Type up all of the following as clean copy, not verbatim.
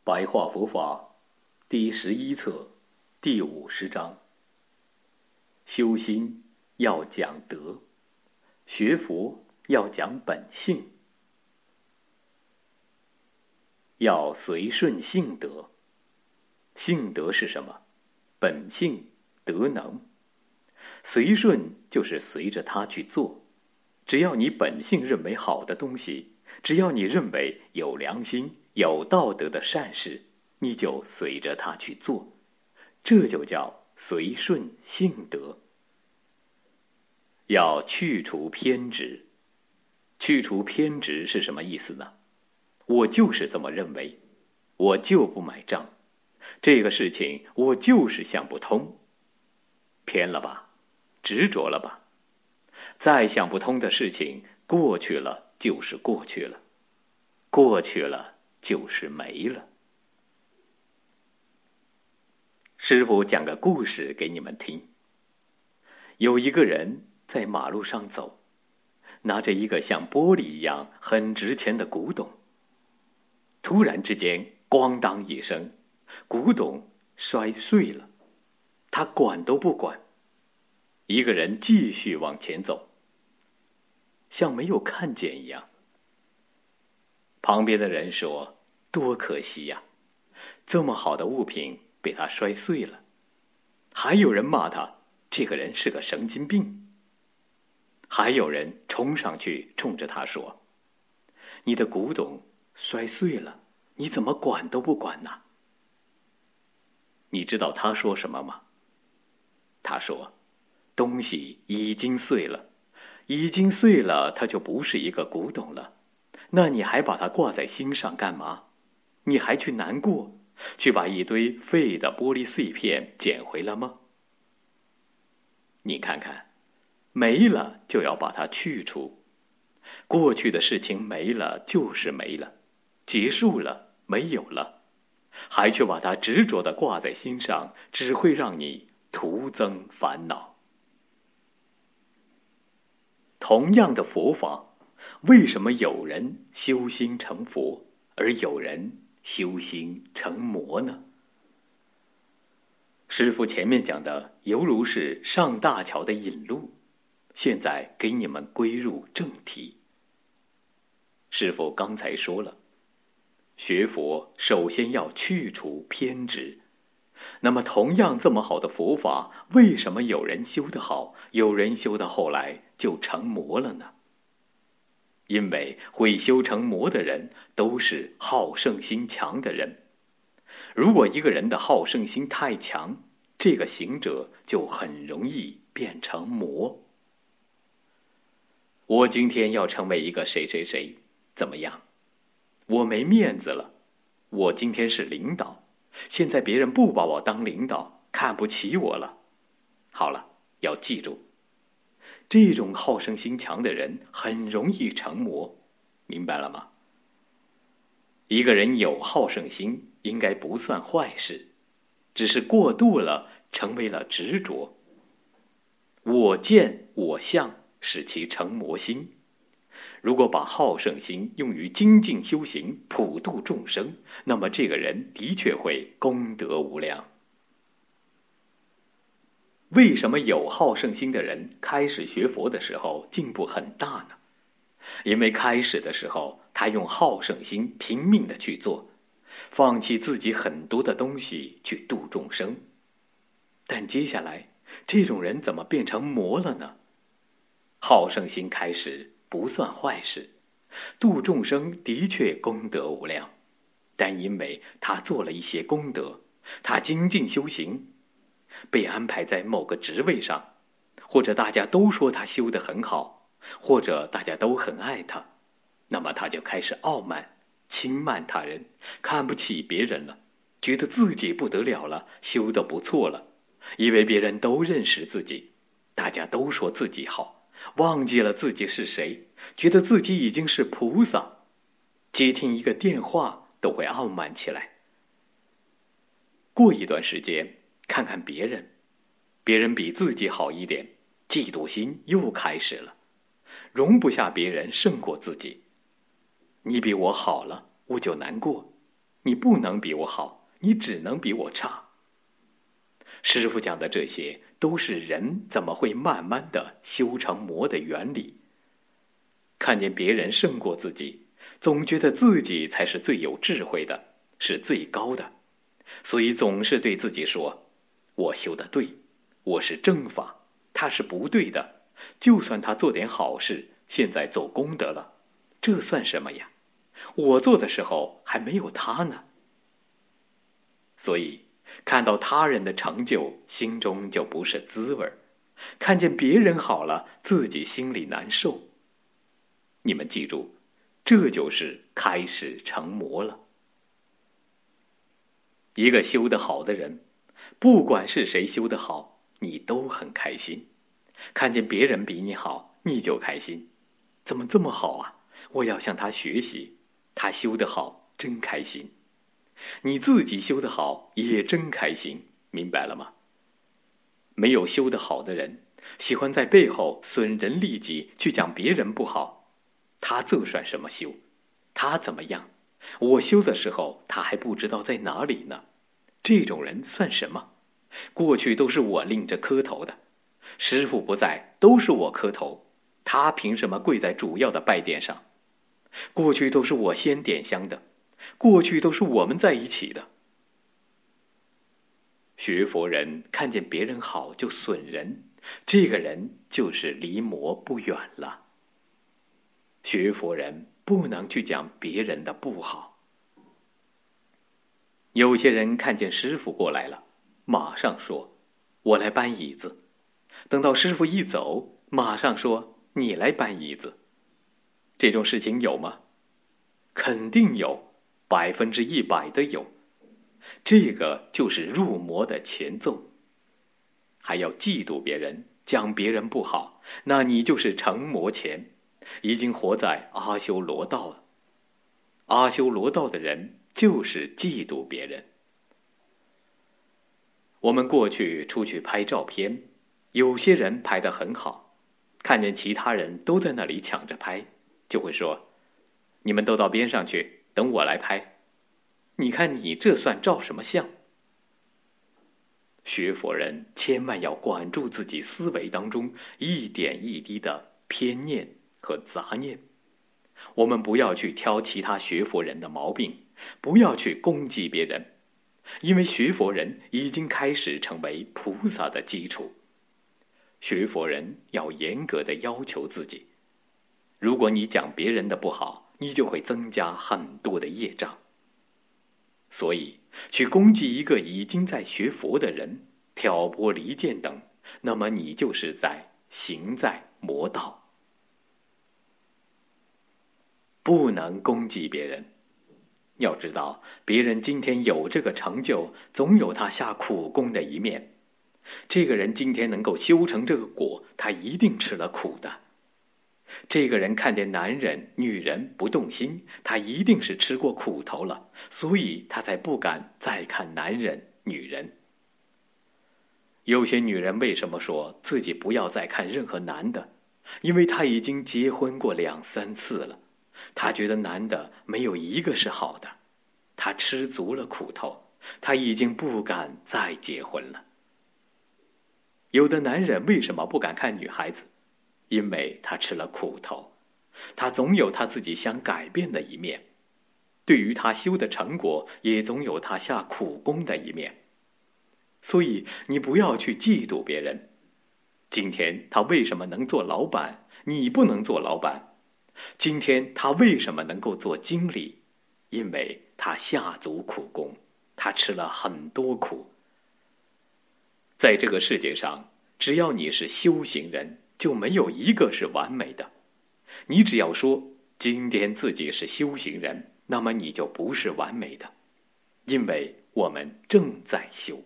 白话佛法第11册第50章。修心要讲德，学佛要讲本性，要随顺性德。性德是什么？本性德能。随顺就是随着它去做，只要你本性认为好的东西，只要你认为有良心有道德的善事，你就随着它去做，这就叫随顺性德。要去除偏执。去除偏执是什么意思呢？我就是这么认为，我就不买账，这个事情我就是想不通。偏了吧？执着了吧？再想不通的事情过去了就是过去了，过去了就是没了。师父讲个故事给你们听。有一个人在马路上走，拿着一个像玻璃一样很值钱的古董。突然之间，咣当一声，古董摔碎了。他管都不管，一个人继续往前走，像没有看见一样。旁边的人说：“多可惜呀，这么好的物品被他摔碎了。”还有人骂他，这个人是个神经病。还有人冲上去冲着他说：“你的古董摔碎了，你怎么管都不管呢？”你知道他说什么吗？他说：“东西已经碎了，已经碎了，它就不是一个古董了。那你还把它挂在心上干嘛？你还去难过，去把一堆废的玻璃碎片捡回来吗？”你看看，没了就要把它去除。过去的事情没了就是没了，结束了，没有了，还去把它执着地挂在心上，只会让你徒增烦恼。同样的佛法，为什么有人修心成佛，而有人修心成魔呢？师父前面讲的犹如是上大桥的引路，现在给你们归入正题。师父刚才说了，学佛首先要去除偏执。那么同样这么好的佛法，为什么有人修得好，有人修到后来就成魔了呢？因为会修成魔的人都是好胜心强的人。如果一个人的好胜心太强，这个行者就很容易变成魔。我今天要成为一个谁谁谁，怎么样？我没面子了。我今天是领导，现在别人不把我当领导，看不起我了。好了，要记住，这种好胜心强的人很容易成魔，明白了吗？一个人有好胜心应该不算坏事，只是过度了，成为了执着。我见我相，使其成魔心。如果把好胜心用于精进修行，普度众生，那么这个人的确会功德无量。为什么有好胜心的人开始学佛的时候进步很大呢？因为开始的时候他用好胜心拼命地去做，放弃自己很多的东西去度众生。但接下来这种人怎么变成魔了呢？好胜心开始不算坏事，度众生的确功德无量，但因为他做了一些功德，他精进修行，被安排在某个职位上，或者大家都说他修得很好，或者大家都很爱他，那么他就开始傲慢，轻慢他人，看不起别人了，觉得自己不得了了，修得不错了，以为别人都认识自己，大家都说自己好，忘记了自己是谁，觉得自己已经是菩萨，接听一个电话都会傲慢起来。过一段时间看看别人，别人比自己好一点，嫉妒心又开始了，容不下别人胜过自己。你比我好了，我就难过； 你不能比我好，你只能比我差。师父讲的这些都是人怎么会慢慢的修成魔的原理。看见别人胜过自己，总觉得自己才是最有智慧的，是最高的，所以总是对自己说，我修得对，我是正法，他是不对的，就算他做点好事，现在做功德了，这算什么呀？我做的时候还没有他呢。所以看到他人的成就，心中就不是滋味，看见别人好了，自己心里难受。你们记住，这就是开始成魔了。一个修得好的人，不管是谁修得好，你都很开心。看见别人比你好，你就开心。怎么这么好啊？我要向他学习，他修得好，真开心。你自己修得好，也真开心，明白了吗？没有修得好的人，喜欢在背后损人利己，去讲别人不好，他这算什么修？他怎么样？我修的时候，他还不知道在哪里呢。这种人算什么？过去都是我拎着磕头的，师父不在，都是我磕头，他凭什么跪在主要的拜殿上？过去都是我先点香的，过去都是我们在一起的。学佛人看见别人好就损人，这个人就是离魔不远了。学佛人不能去讲别人的不好。有些人看见师父过来了，马上说，我来搬椅子。等到师父一走，马上说，你来搬椅子。这种事情有吗？肯定有，100%的有。这个就是入魔的前奏。还要嫉妒别人，讲别人不好，那你就是成魔前，已经活在阿修罗道了。阿修罗道的人就是嫉妒别人。我们过去出去拍照片，有些人拍得很好，看见其他人都在那里抢着拍，就会说，你们都到边上去，等我来拍。你看你这算照什么相？学佛人千万要管住自己思维当中一点一滴的偏念和杂念。我们不要去挑其他学佛人的毛病，不要去攻击别人，因为学佛人已经开始成为菩萨的基础。学佛人要严格的要求自己，如果你讲别人的不好，你就会增加很多的业障。所以去攻击一个已经在学佛的人，挑拨离间等，那么你就是在行在魔道。不能攻击别人。要知道，别人今天有这个成就，总有他下苦功的一面。这个人今天能够修成这个果，他一定吃了苦的。这个人看见男人、女人不动心，他一定是吃过苦头了，所以他才不敢再看男人、女人。有些女人为什么说自己不要再看任何男的？因为她已经结婚过2、3次了，她觉得男的没有一个是好的，她吃足了苦头，她已经不敢再结婚了。有的男人为什么不敢看女孩子？因为他吃了苦头，他总有他自己想改变的一面，对于他修的成果，也总有他下苦功的一面。所以你不要去嫉妒别人。今天他为什么能做老板，你不能做老板？今天他为什么能够做经理？因为他下足苦功，他吃了很多苦。在这个世界上，只要你是修行人，就没有一个是完美的。你只要说今天自己是修行人，那么你就不是完美的，因为我们正在修。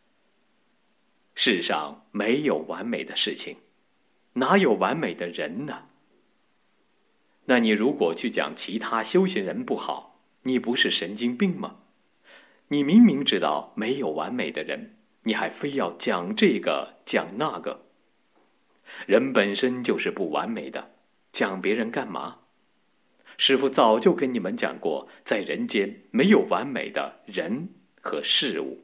世上没有完美的事情，哪有完美的人呢？那你如果去讲其他修行人不好，你不是神经病吗？你明明知道没有完美的人，你还非要讲这个讲那个。人本身就是不完美的，讲别人干嘛？ 师父早就跟你们讲过，在人间没有完美的人和事物。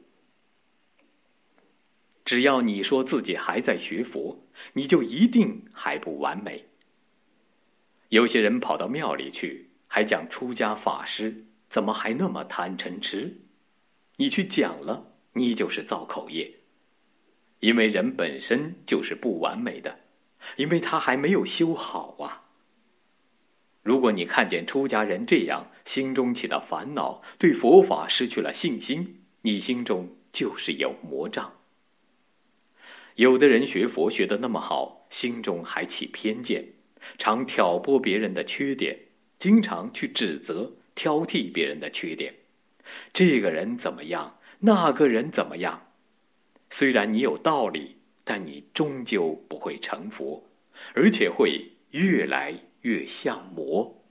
只要你说自己还在学佛，你就一定还不完美。有些人跑到庙里去，还讲出家法师怎么还那么贪嗔痴？你去讲了，你就是造口业。因为人本身就是不完美的，因为他还没有修好啊。如果你看见出家人这样，心中起了烦恼，对佛法失去了信心，你心中就是有魔障。有的人学佛学得那么好，心中还起偏见，常挑拨别人的缺点，经常去指责、挑剔别人的缺点。这个人怎么样，那个人怎么样？虽然你有道理，但你终究不会成佛，而且会越来越像魔。